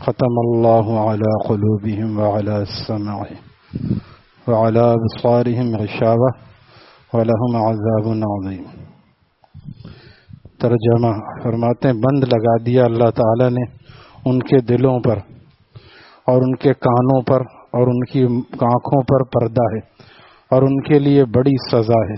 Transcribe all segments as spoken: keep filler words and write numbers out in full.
ختم اللہ علی قلوبہم وعلی سمعہم وعلی ابصارہم غشاوہ ولہم عذاب عظیم۔ ترجمہ فرماتے ہیں بند لگا دیا اللہ تعالیٰ نے ان کے دلوں پر اور ان کے کانوں پر اور ان کی آنکھوں پر پردہ ہے اور ان کے لیے بڑی سزا ہے۔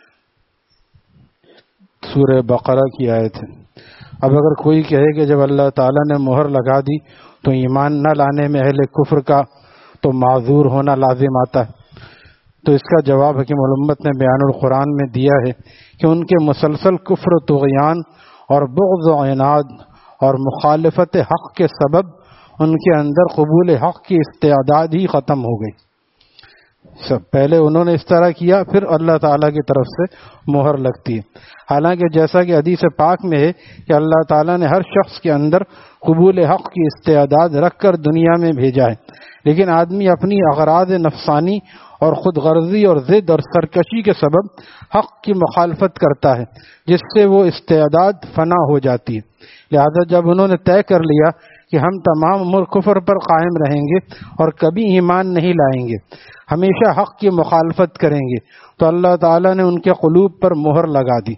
سورہ بقرہ کی آیت ہے۔ اب اگر کوئی کہے کہ جب اللہ تعالیٰ نے مہر لگا دی تو ایمان نہ لانے میں اہل کفر کا تو معذور ہونا لازم آتا ہے، تو اس کا جواب حکیم الامت نے بیان القرآن میں دیا ہے کہ ان کے مسلسل کفر و طغیان اور بغض و عناد اور مخالفت حق کے سبب ان کے اندر قبول حق کی استعداد ہی ختم ہو گئی۔ سب پہلے انہوں نے اس طرح کیا، پھر اللہ تعالیٰ کی طرف سے مہر لگتی ہے۔ حالانکہ جیسا کہ حدیث پاک میں ہے کہ اللہ تعالیٰ نے ہر شخص کے اندر قبول حق کی استعداد رکھ کر دنیا میں بھیجا ہے، لیکن آدمی اپنی اغراض نفسانی اور خود غرضی اور ضد اور سرکشی کے سبب حق کی مخالفت کرتا ہے، جس سے وہ استعداد فنا ہو جاتی ہے۔ لہذا جب انہوں نے طے کر لیا کہ ہم تمام عمر کفر پر قائم رہیں گے اور کبھی ایمان نہیں لائیں گے، ہمیشہ حق کی مخالفت کریں گے، تو اللہ تعالیٰ نے ان کے قلوب پر مہر لگا دی۔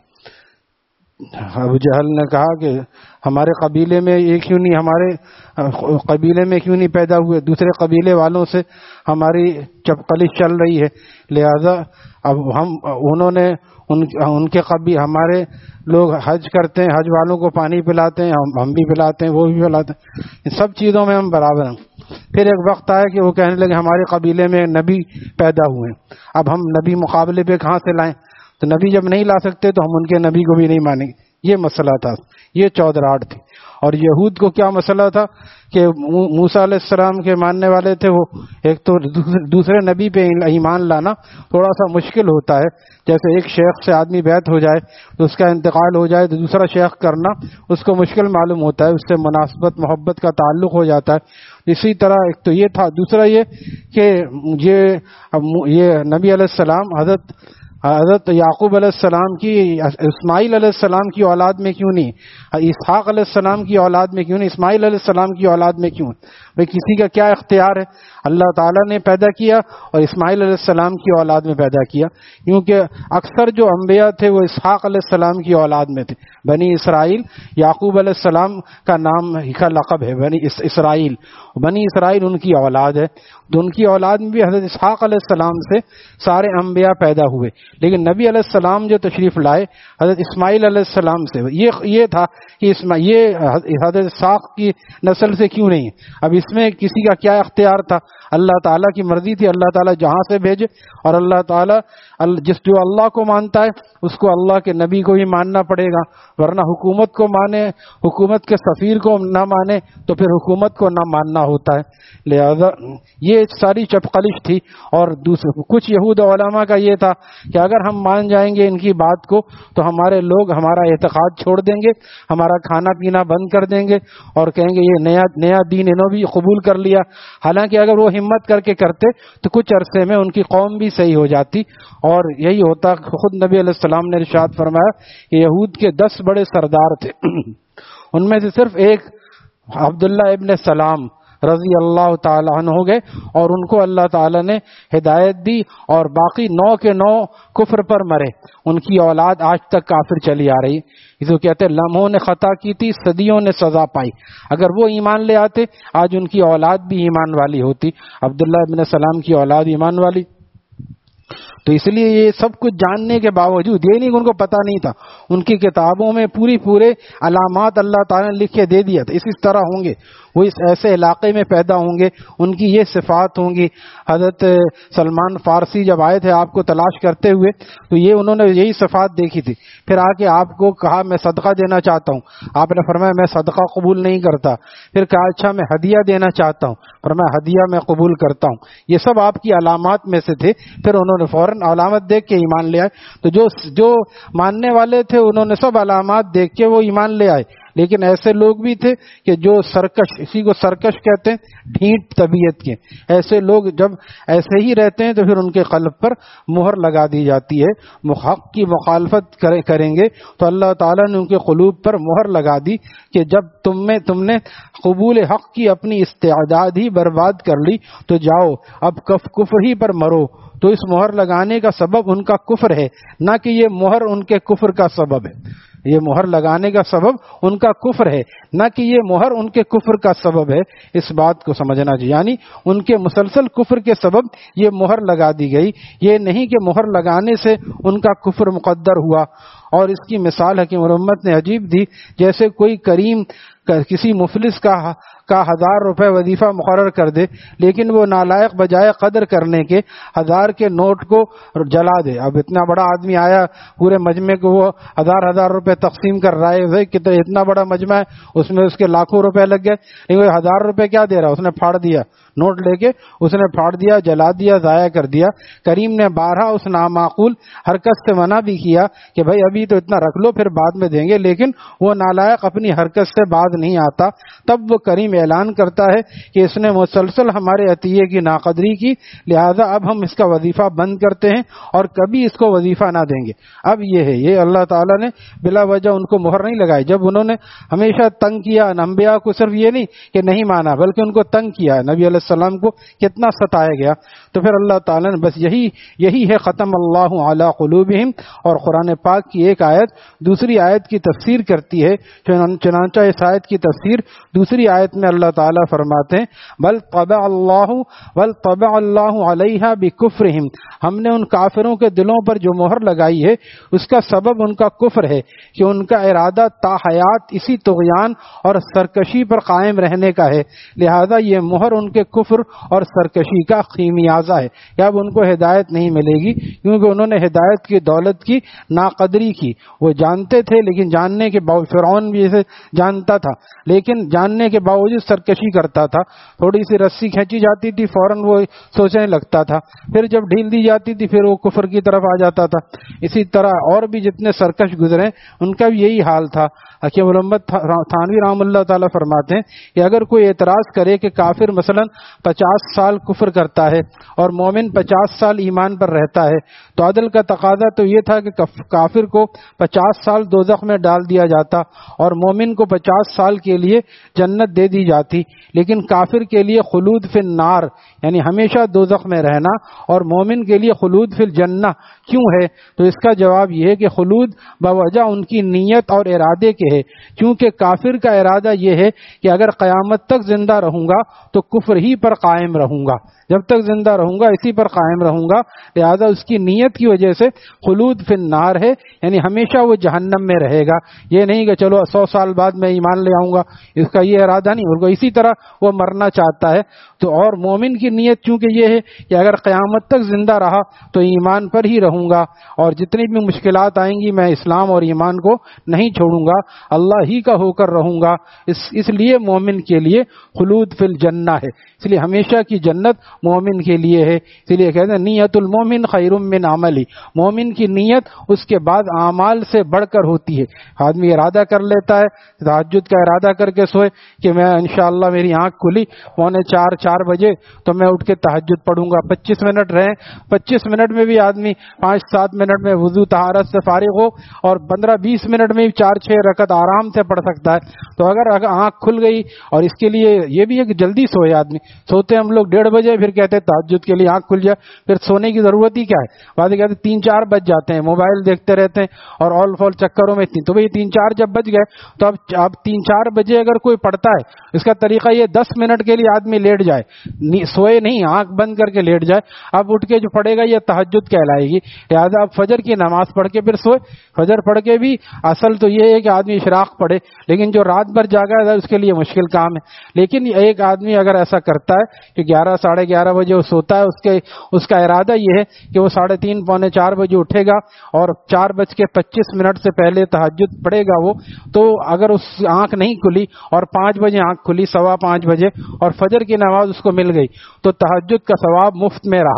ابو جہل نے کہا کہ ہمارے قبیلے میں یہ کیوں نہیں ہمارے قبیلے میں کیوں نہیں پیدا ہوئے، دوسرے قبیلے والوں سے ہماری چپقلش چل رہی ہے، لہذا اب ہم انہوں نے ان ان کے قبیلے ہمارے لوگ حج کرتے ہیں، حج والوں کو پانی پلاتے ہیں، ہم ہم بھی پلاتے ہیں، وہ بھی پلاتے ہیں، ان سب چیزوں میں ہم برابر ہیں۔ پھر ایک وقت آیا کہ وہ کہنے لگے ہمارے قبیلے میں نبی پیدا ہوئے ہیں، اب ہم نبی مقابلے پہ کہاں سے لائیں؟ تو نبی جب نہیں لا سکتے تو ہم ان کے نبی کو بھی نہیں مانیں گے۔ یہ مسئلہ تھا، یہ چودراہٹ تھی۔ اور یہود کو کیا مسئلہ تھا کہ موسیٰ علیہ السلام کے ماننے والے تھے، وہ ایک تو دوسرے نبی پہ ایمان لانا تھوڑا سا مشکل ہوتا ہے، جیسے ایک شیخ سے آدمی بیعت ہو جائے تو اس کا انتقال ہو جائے تو دوسرا شیخ کرنا اس کو مشکل معلوم ہوتا ہے، اس سے مناسبت محبت کا تعلق ہو جاتا ہے۔ اسی طرح ایک تو یہ تھا، دوسرا یہ کہ یہ یہ نبی علیہ السلام حضرت حضرت یعقوب علیہ السلام کی اسماعیل علیہ السلام کی اولاد میں کیوں نہیں، اسحاق علیہ السلام کی اولاد میں کیوں نہیں، اسماعیل علیہ السلام کی اولاد میں کیوں؟ بھئی کسی کا کیا اختیار ہے؟ اللہ تعالیٰ نے پیدا کیا اور اسماعیل علیہ السلام کی اولاد میں پیدا کیا، کیونکہ اکثر جو انبیاء تھے وہ اسحاق علیہ السلام کی اولاد میں تھے۔ بنی اسرائیل، یعقوب علیہ السلام کا نام کا لقب ہے بنی اسرائیل، بنی اسرائیل ان کی اولاد ہے، تو ان کی اولاد میں بھی حضرت اسحاق علیہ السلام سے سارے انبیاء پیدا ہوئے، لیکن نبی علیہ السلام جو تشریف لائے حضرت اسماعیل علیہ السلام سے، یہ یہ تھا کہ یہ حضرت اسحاق کی نسل سے کیوں نہیں؟ اب اس میں کسی کا کیا اختیار تھا؟ اللہ تعالیٰ کی مرضی تھی، اللہ تعالیٰ جہاں سے بھیجے، اور اللہ تعالیٰ جس جو اللہ کو مانتا ہے اس کو اللہ کے نبی کو بھی ماننا پڑے گا، ورنہ حکومت کو مانے، حکومت کے سفیر کو نہ مانے تو پھر حکومت کو نہ ماننا ہوتا ہے۔ لہذا یہ ساری چپقلش تھی۔ اور دوسرے کچھ یہود علماء کا یہ تھا کہ اگر ہم مان جائیں گے ان کی بات کو تو ہمارے لوگ ہمارا اعتقاد چھوڑ دیں گے، ہمارا کھانا پینا بند کر دیں گے اور کہیں گے یہ نیا نیا دین انہوں بھی قبول کر لیا۔ حالانکہ اگر وہ ہمت کر کے کرتے تو کچھ عرصے میں ان کی قوم بھی صحیح ہو جاتی، اور یہی ہوتا۔ خود نبی علیہ السلام نے ارشاد فرمایا کہ یہود کے دس بڑے سردار تھے، ان میں سے صرف ایک عبداللہ ابن سلام رضی اللہ تعالی عنہ ہو گئے اور ان کو اللہ تعالی نے ہدایت دی، اور باقی نو کے نو کفر پر مرے۔ ان کی اولاد آج تک کافر چلی آ رہی، اس کو کہتے لمحوں نے خطا کی تھی، صدیوں نے سزا پائی۔ اگر وہ ایمان لے آتے آج ان کی اولاد بھی ایمان والی ہوتی، عبداللہ ابن سلام کی اولاد ایمان والی۔ تو اس لیے یہ سب کچھ جاننے کے باوجود یہ نہیں کہ ان کو پتہ نہیں تھا، ان کی کتابوں میں پوری پورے علامات اللہ تعالیٰ نے لکھ کے دے دیا تھا، اسی طرح ہوں گے، وہ اس ایسے علاقے میں پیدا ہوں گے، ان کی یہ صفات ہوں گی۔ حضرت سلمان فارسی جب آئے تھے آپ کو تلاش کرتے ہوئے تو یہ انہوں نے یہی صفات دیکھی تھی، پھر آ کے آپ کو کہا میں صدقہ دینا چاہتا ہوں، آپ نے فرمایا میں صدقہ قبول نہیں کرتا، پھر کہا اچھا میں ہدیہ دینا چاہتا ہوں، فرمایا ہدیہ میں قبول کرتا ہوں۔ یہ سب آپ کی علامات میں سے تھے، پھر انہوں نے فوراً علامت دیکھ کے ایمان لے آئے۔ تو جو جو ماننے والے تھے انہوں نے سب علامات دیکھ کے وہ ایمان لے آئے، لیکن ایسے لوگ بھی تھے کہ جو سرکش، اسی کو سرکش کہتے ہیں، ڈھیٹ طبیعت کے، ایسے لوگ جب ایسے ہی رہتے ہیں تو پھر ان کے قلب پر مہر لگا دی جاتی ہے. حق کی مخالفت کریں گے تو اللہ تعالیٰ نے ان کے قلوب پر مہر لگا دی کہ جب تم میں تم نے قبول حق کی اپنی استعداد ہی برباد کر لی تو جاؤ اب کفر ہی پر مرو. تو اس مہر لگانے کا سبب ان کا کفر ہے، نہ کہ یہ مہر ان کے کفر کا سبب ہے. یہ مہر لگانے کا سبب ان کا کفر ہے، نہ کہ یہ مہر ان کے کفر کا سبب ہے. اس بات کو سمجھنا چاہیے، یعنی ان کے مسلسل کفر کے سبب یہ مہر لگا دی گئی، یہ نہیں کہ مہر لگانے سے ان کا کفر مقدر ہوا. اور اس کی مثال حکیم الامت نے عجیب دی، جیسے کوئی کریم کسی مفلس کا کا ہزار روپے وظیفہ مقرر کر دے، لیکن وہ نالائق بجائے قدر کرنے کے ہزار کے نوٹ کو جلا دے. اب اتنا بڑا آدمی آیا، پورے مجمع کو وہ ہزار ہزار روپے تقسیم کر رہا ہے، کتنا اتنا بڑا مجمع ہے، اس میں اس کے لاکھوں روپے لگ گئے، لیکن وہ ہزار روپے کیا دے رہا، اس نے پھاڑ دیا، نوٹ لے کے اس نے پھاڑ دیا، جلا دیا، ضائع کر دیا. کریم نے بارہا اس نامعقول حرکت سے منع بھی کیا کہ بھائی ابھی تو اتنا رکھ لو پھر بعد میں دیں گے، لیکن وہ نالائق اپنی حرکت سے باز نہیں آتا. تب وہ کریم اعلان کرتا ہے کہ اس نے مسلسل ہمارے عطیے کی ناقدری کی، لہذا اب ہم اس کا وظیفہ بند کرتے ہیں اور کبھی اس کو وظیفہ نہ دیں گے. اب یہ ہے، یہ اللہ تعالیٰ نے بلا وجہ ان کو مہر نہیں لگائی. جب انہوں نے ہمیشہ تنگ کیا انبیاء کو، صرف یہ نہیں کہ نہیں مانا بلکہ ان کو تنگ کیا، نبی علیہ السلام کو کتنا ستایا گیا، تو پھر اللہ تعالیٰ نے بس یہی یہی ہے ختم اللہ علی قلوبہم. اور قرآن پاک کی ایک آیت دوسری آیت کی تفسیر کرتی ہے، چنانچہ اس آیت کی تفسیر دوسری آیت میں اللہ تعالیٰ فرماتے ہیں بل طبع اللہ بل طبع اللہ علیہا بکفرہم، ہم نے ان کافروں کے دلوں پر جو مہر لگائی ہے اس کا سبب ان کا کفر ہے کہ ان کا ارادہ تا حیات اسی طغیان اور سرکشی پر قائم رہنے کا ہے، لہذا یہ مہر ان کے کفر اور سرکشی کا خمیازہ ہے. یا اب ان کو ہدایت نہیں ملے گی کیونکہ انہوں نے ہدایت کی دولت کی ناقدری کی. وہ جانتے تھے لیکن جاننے کے باوجود، فرعون بھی اسے جانتا تھا لیکن جاننے کے باوجود سرکشی کرتا تھا. تھوڑی سی رسی کھینچی جاتی تھی فوراً وہ سوچنے لگتا تھا، پھر جب ڈھیل دی جاتی تھی پھر وہ کفر کی طرف آ جاتا تھا. اسی طرح اور بھی جتنے سرکش گزرے ان کا بھی یہی حال تھا. حکیم الامت تھانوی رحمہ اللہ تعالیٰ فرماتے ہیں کہ اگر کوئی اعتراض کرے کہ کافر مثلا پچاس سال کفر کرتا ہے اور مومن پچاس سال ایمان پر رہتا ہے تو عدل کا تقاضا تو یہ تھا کہ کافر کو پچاس سال دوزخ میں ڈال دیا جاتا اور مومن کو پچاس سال کے لیے جنت دے دی جاتی. لیکن کافر کے لیے خلود فی النار یعنی ہمیشہ دوزخ میں رہنا اور مومن کے لیے خلود فی الجنہ کیوں ہے؟ تو اس کا جواب یہ ہے کہ خلود بوجہ ان کی نیت اور ارادے کے ہے، کیونکہ کافر کا ارادہ یہ ہے کہ اگر قیامت تک زندہ رہوں گا تو کفر ہی پر قائم رہوں گا، جب تک زندہ رہوں گا اسی پر قائم رہوں گا. لہذا اس کی نیت کی وجہ سے خلود فی النار ہے، یعنی ہمیشہ وہ جہنم میں رہے گا. یہ نہیں کہ چلو سو سال بعد میں ایمان لے آؤں گا، اس کا یہ ارادہ نہیں ہوگا. اسی طرح وہ مرنا چاہتا ہے. تو اور مومن کی نیت چونکہ یہ ہے کہ اگر قیامت تک زندہ رہا تو ایمان پر ہی رہوں گا اور جتنی بھی مشکلات آئیں گی میں اسلام اور ایمان کو نہیں چھوڑوں گا، اللہ ہی کا ہو کر رہوں گا. اس اس لیے مومن کے لیے خلود فی الجنہ ہے، اس لیے ہمیشہ کی جنت مومن کے لیے ہے. اس لیے کہتے ہیں نیت المومن خیر من عملی، مومن کی نیت اس کے بعد اعمال سے بڑھ کر ہوتی ہے. آدمی ارادہ کر لیتا ہے، تہجد کا ارادہ کر کے سوئے کہ میں انشاءاللہ میری آنکھ کھلی پونے چار چار بجے تو میں اٹھ کے تہجد پڑھوں گا. پچیس منٹ رہے، پچیس منٹ میں بھی آدمی پانچ سات منٹ میں وضو طہارت سے فارغ ہو اور پندرہ بیس منٹ میں بھی چار چھ رکعت آرام سے پڑھ سکتا ہے. تو اگر آنکھ کھل گئی، اور اس کے لیے یہ بھی ہے کہ جلدی سوئے آدمی. سوتے ہم لوگ ڈیڑھ بجے، پھر کہتے ہیں تہجد کے لیے آنکھ کھل جائے، پھر سونے کی ضرورت ہی کیا ہے. بعد کہتے ہیں تین چار بج جاتے ہیں، موبائل دیکھتے رہتے ہیں اور آل فال چکروں میں. تو بھائی تین چار جب بج گئے تو اب اب تین چار بجے اگر کوئی پڑھتا ہے اس کا طریقہ یہ دس منٹ کے لیے آدمی لیٹ جائے، سوئے نہیں، آنکھ بند کر کے لیٹ جائے. اب اٹھ کے جو پڑھے گا یہ تہجد کہلائے گی. لہٰذا اب فجر کی نماز پڑھ کے پھر سوئے. فجر پڑھ کے بھی اصل تو یہ ہے کہ آدمی اشراق پڑھے، لیکن جو رات بھر جاگا ہے اس کے لیے مشکل کام ہے. لیکن ایک آدمی اگر ایسا کرتا ہے کہ گیارہ ساڑھے گیارہ بجے وہ سوتا ہے، اس کے اس کا ارادہ یہ ہے کہ وہ ساڑھے تین پونے چار بجے اٹھے گا اور چار بج کے پچیس منٹ سے پہلے تہجد پڑھے گا وہ، تو اگر اس آنکھ نہیں کھلی اور پانچ بجے آنکھ کھلی، سوا پانچ بجے، اور فجر کی نماز اس کو مل گئی تو تہجد کا ثواب مفت میں رہا.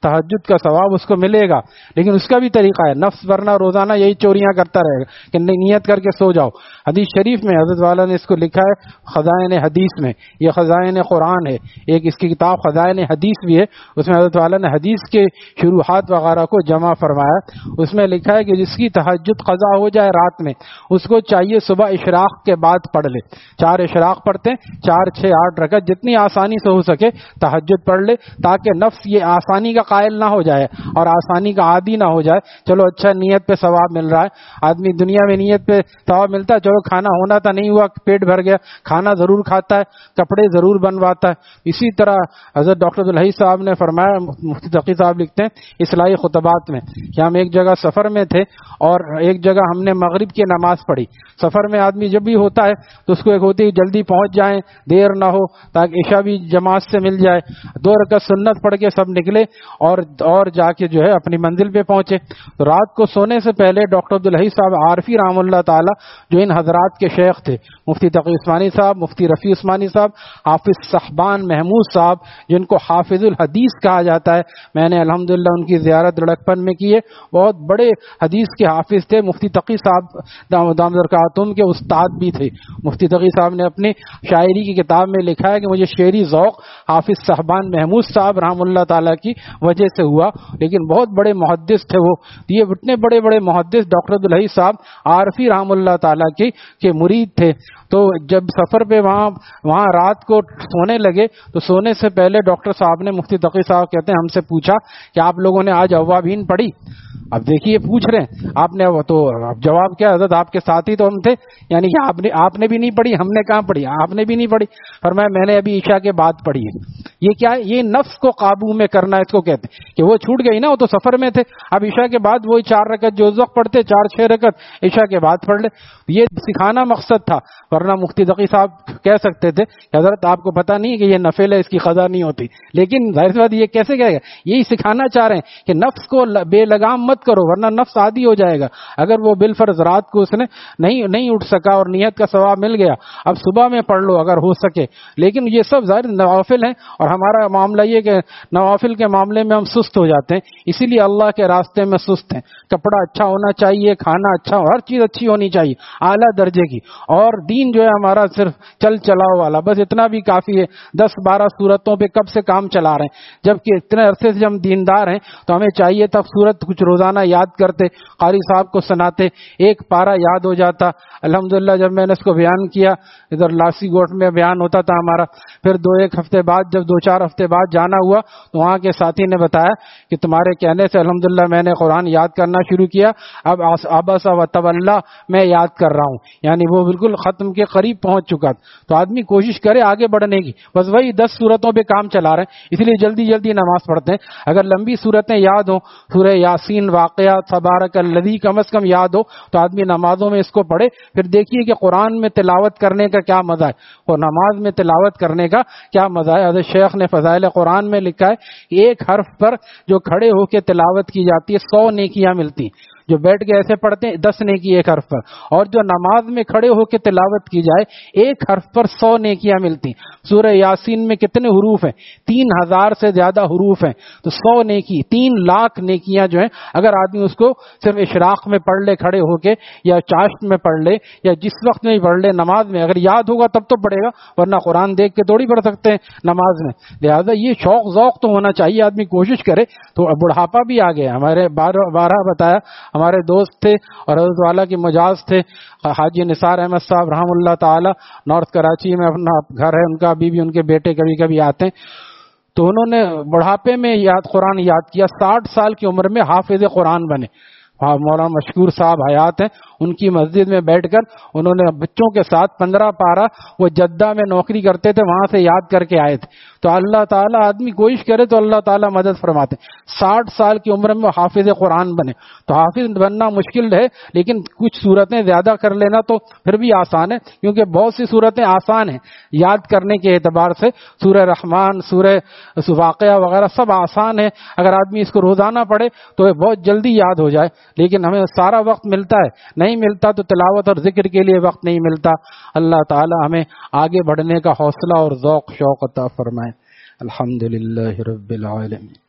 تہجد کا ثواب اس کو ملے گا، لیکن اس کا بھی طریقہ ہے. نفس ورنہ روزانہ یہی چوریاں کرتا رہے گا کہ نیت کر کے سو جاؤ. حدیث شریف میں حضرت والا نے اس کو لکھا ہے خزائن حدیث میں، یہ خزائن قرآن ہے، ایک اس کی کتاب خزائن حدیث بھی ہے، اس میں حضرت والا نے حدیث کے شروحات وغیرہ کو جمع فرمایا. اس میں لکھا ہے کہ جس کی تہجد قضا ہو جائے رات میں، اس کو چاہیے صبح اشراق کے بعد پڑھ لے. چار اشراق پڑھتے ہیں، چار چھ آٹھ رکعت جتنی آسانی سے ہو سکے تہجد پڑھ لے، تاکہ نفس یہ آسانی کا قائل نہ ہو جائے اور آسانی کا عادی نہ ہو جائے. چلو اچھا نیت پہ ثواب مل رہا ہے، آدمی دنیا میں نیت پہ ثواب ملتا ہے، چلو کھانا ہونا تھا نہیں ہوا، پیٹ بھر گیا، کھانا ضرور کھاتا ہے، کپڑے ضرور بنواتا ہے. اسی طرح حضرت ڈاکٹر عبدالحی صاحب نے فرمایا، مفتی تقی صاحب لکھتے ہیں اصلاحی خطبات میں کہ ہم ایک جگہ سفر میں تھے اور ایک جگہ ہم نے مغرب کی نماز پڑھی. سفر میں آدمی جب بھی ہوتا ہے تو اس کو ایک ہوتی ہے جلدی پہنچ جائیں، دیر نہ ہو تاکہ عشاء بھی جماعت سے مل جائے. دو رکعت سنت پڑھ کے سب نکلے اور اور جا کے جو ہے اپنی منزل پہ پہنچے. تو رات کو سونے سے پہلے ڈاکٹر عبدالحی صاحب عارفی رحم اللہ تعالی جو ان حضرات کے شیخ تھے، مفتی تقی عثمانی صاحب، مفتی رفیع عثمانی صاحب، حافظ صحبان محمود صاحب جن کو حافظ الحدیث کہا جاتا ہے، میں نے الحمدللہ ان کی زیارت لڑکپن میں کی ہے. بہت بڑے حدیث کے حافظ تھے. مفتی تقی صاحب دام برکاتہم کے استاد بھی تھے. مفتی تقی صاحب نے اپنی شاعری کی کتاب میں لکھا ہے کہ مجھے شعری ذوق حافظ صحبان محمود صاحب رحم اللہ تعالیٰ کی وجہ سے ہوا، لیکن بہت بڑے محدث تھے وہ. یہ اتنے بڑے بڑے محدث ڈاکٹر عبدالحی صاحب عارفی رحم اللہ تعالیٰ کی کے مرید تھے. تو جب سفر پہ وہاں وہاں رات کو سونے لگے تو سونے سے پہلے ڈاکٹر صاحب نے، مفتی تقی صاحب کہتے ہیں، ہم سے پوچھا کہ آپ لوگوں نے آج اوابین پڑھی؟ اب دیکھیے پوچھ رہے ہیں آپ نے، تو جواب کیا؟ حضرت آپ کے ساتھی تو ہم تھے، یعنی کہ آپ نے آپ نے بھی نہیں پڑھی، ہم نے کہاں پڑھی، آپ نے بھی نہیں پڑھی. فرمایا میں نے ابھی عشاء کے بعد پڑھی ہے. یہ کیا ہے؟ یہ نفس کو قابو میں کرنا اس کو کہتے ہیں کہ وہ چھوٹ گئی نا، وہ تو سفر میں تھے، اب عشاء کے بعد وہی چار رکعت جو اس وقت پڑھتے، چار چھ رکعت عشاء کے بعد پڑھ لے. یہ سکھانا مقصد تھا، ورنہ مفتی تقی صاحب کہہ سکتے تھے کہ حضرت آپ کو پتہ نہیں کہ یہ نفل ہے، اس کی قضا نہیں ہوتی. لیکن ظاہر سی بات یہ کیسے کہے گا؟ یہی سکھانا چاہ رہے ہیں کہ نفس کو بے لگام مت کرو، ورنہ نفس عادی ہو جائے گا. اگر وہ بالفرض رات کو اس نے نہیں نہیں اٹھ سکا اور نیت کا ثواب مل گیا، اب صبح میں پڑھ لو اگر ہو سکے. لیکن یہ سب ظاہر نوافل ہیں، اور ہمارا معاملہ یہ کہ نوافل کے معاملے میں ہم سست ہو جاتے ہیں، اسی لیے اللہ کے راستے میں سست ہیں. کپڑا اچھا ہونا چاہیے، کھانا اچھا، ہر چیز اچھی ہونی چاہیے، اعلیٰ درجے کی. اور دین جو ہے ہمارا صرف چل چلاؤ والا، بس اتنا بھی کافی ہے. دس بارہ صورتوں پہ کب سے کام چلا رہے ہیں، جبکہ اتنے عرصے سے ہم دیندار ہیں تو ہمیں چاہیے تھا صورت کچھ روزانہ یاد کرتے، قاری صاحب کو سناتے، ایک پارا یاد ہو جاتا. الحمدللہ جب میں نے اس کو بیان کیا، ادھر لاسی گوٹ میں بیان ہوتا تھا ہمارا، پھر دو ایک ہفتے بعد جب دو چار ہفتے بعد جانا ہوا تو وہاں کے ساتھی نے بتایا کہ تمہارے کہنے سے الحمدللہ میں نے قرآن یاد کرنا شروع کیا، اب عبس و تولی میں یاد کر رہا ہوں، یعنی وہ بالکل ختم کے قریب پہنچ چکا. تو آدمی کوشش کرے آگے بڑھنے کی، بس وہی دس صورتوں پہ کام چلا رہے ہیں، اس لیے جلدی جلدی نماز پڑھتے ہیں. اگر لمبی صورتیں یاد ہوں، سورہ یاسین، واقعات، تبارک الذی کم از کم یاد ہو تو آدمی نمازوں میں اس کو پڑھے. پھر دیکھیے کہ قرآن میں تلاوت کرنے کا کیا مزہ ہے اور نماز میں تلاوت کرنے کا کیا مزہ ہے. حضرت شیخ نے فضائل قرآن میں لکھا ہے کہ ایک حرف پر جو کھڑے ہو کے تلاوت کی جاتی ہے سو نیکیاں ملتی ہیں. جو بیٹھ کے ایسے پڑھتے ہیں دس نیکی ایک حرف پر، اور جو نماز میں کھڑے ہو کے تلاوت کی جائے ایک حرف پر سو نیکیاں ملتی. سورہ یاسین میں کتنے حروف ہیں؟ تین ہزار سے زیادہ حروف ہیں. تو سو نیکی، تین لاکھ نیکیاں جو ہیں، اگر آدمی اس کو صرف اشراق میں پڑھ لے کھڑے ہو کے، یا چاشت میں پڑھ لے، یا جس وقت میں پڑھ لے نماز میں، اگر یاد ہوگا تب تو پڑھے گا، ورنہ قرآن دیکھ کے تھوڑی پڑھ سکتے ہیں نماز میں. لہٰذا یہ شوق ذوق تو ہونا چاہیے، آدمی کوشش کرے. تو بڑھاپا بھی آ گیا. ہمارے بارہ بارہ بتایا ہمارے دوست تھے اور حضرت والا کی مجاز تھے، حاجی نثار احمد صاحب رحم اللہ تعالی، نارتھ کراچی میں اپنا گھر ہے ان کا، ابھی بھی ان کے بیٹے کبھی کبھی آتے ہیں. تو انہوں نے بڑھاپے میں یاد قرآن یاد کیا، ساٹھ سال کی عمر میں حافظ قرآن بنے. مولانا مشکور صاحب حیات ہیں، ان کی مسجد میں بیٹھ کر انہوں نے بچوں کے ساتھ پندرہ پارہ، وہ جدہ میں نوکری کرتے تھے وہاں سے یاد کر کے آئے تھے. تو اللہ تعالیٰ آدمی کوشش کرے تو اللہ تعالیٰ مدد فرماتے. ساٹھ سال کی عمر میں حافظ قرآن بنے. تو حافظ بننا مشکل ہے، لیکن کچھ صورتیں زیادہ کر لینا تو پھر بھی آسان ہے، کیونکہ بہت سی صورتیں آسان ہیں یاد کرنے کے اعتبار سے. سورہ رحمان، سورہ واقعہ وغیرہ سب آسان ہے، اگر آدمی اس کو روزانہ پڑھے تو بہت جلدی یاد ہو جائے. لیکن ہمیں سارا وقت ملتا ہے نہیں ملتا تو تلاوت اور ذکر کے لیے وقت نہیں ملتا. اللہ تعالی ہمیں آگے بڑھنے کا حوصلہ اور ذوق شوق عطا فرمائے. الحمدللہ رب العالمین.